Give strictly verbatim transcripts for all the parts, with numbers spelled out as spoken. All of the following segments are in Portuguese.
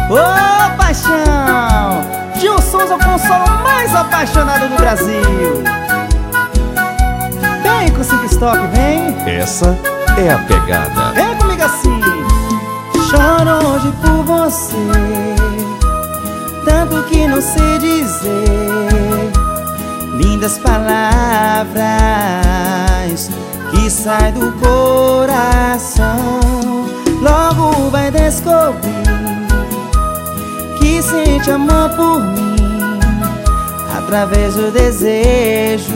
Ô paixão, Gil Souza, o consolo mais apaixonado do Brasil. Vem com cinco stop, vem. Essa é a pegada. Vem comigo assim. Choro hoje por você, tanto que não sei dizer. Lindas palavras que saem do coração. Logo vai descobrir que sente amor por mim, através dos desejos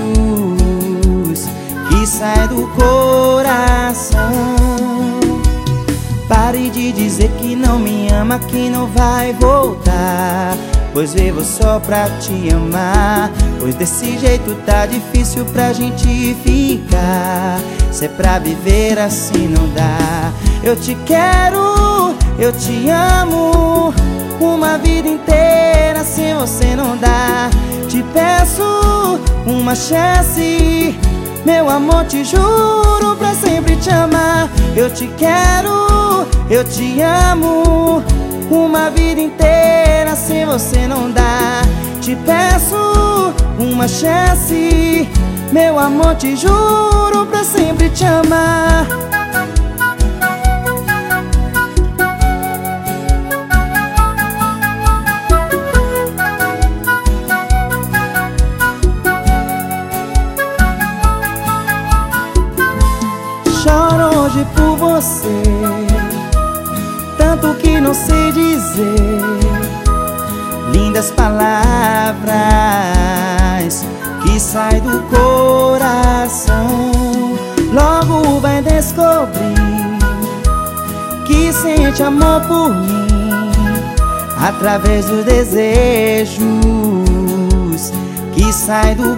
que saem do coração. Pare de dizer que não me ama, que não vai voltar, pois vivo só pra te amar. Pois desse jeito tá difícil pra gente ficar. Se é pra viver assim não dá. Eu te quero, eu te amo, uma vida inteira sem você não dá. Te peço uma chance, meu amor, te juro pra sempre te amar. Eu te quero, eu te amo, uma vida inteira sem você não dá. Te peço uma chance, meu amor, te juro pra sempre te amar. Choro hoje por você, tanto que não sei dizer. Lindas palavras que saem do coração. Logo vai descobrir que sente amor por mim, através dos desejos que saem do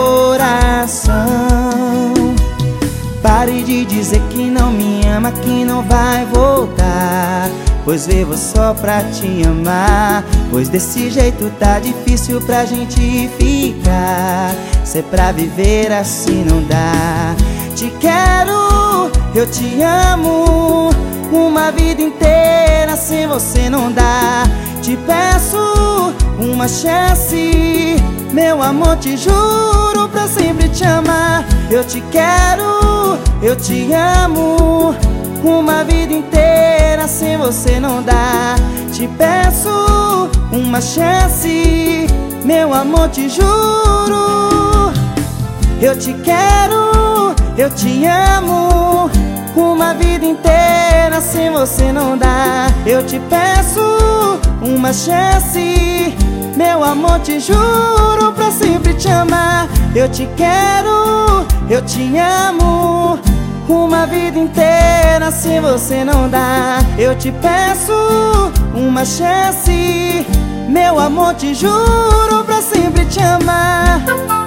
coração. Pare de dizer que não me ama, que não vai voltar, pois vivo só pra te amar. Pois desse jeito tá difícil pra gente ficar. Se é pra viver assim não dá. Te quero, eu te amo, uma vida inteira sem você não dá. Te peço uma chance, meu amor, te juro pra sempre te amar. Eu te quero, eu te amo, uma vida inteira sem você não dá. Te peço uma chance, meu amor, te juro. Eu te quero, eu te amo, uma vida inteira sem você não dá. Eu te peço uma chance, meu amor, te juro pra sempre te amar. Eu te quero, eu te amo, uma vida inteira sem você não dá. Eu te peço uma chance, meu amor, te juro pra sempre te amar.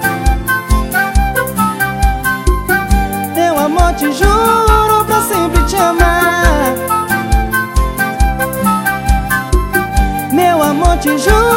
Meu amor, te juro pra sempre te amar. Meu amor, te juro.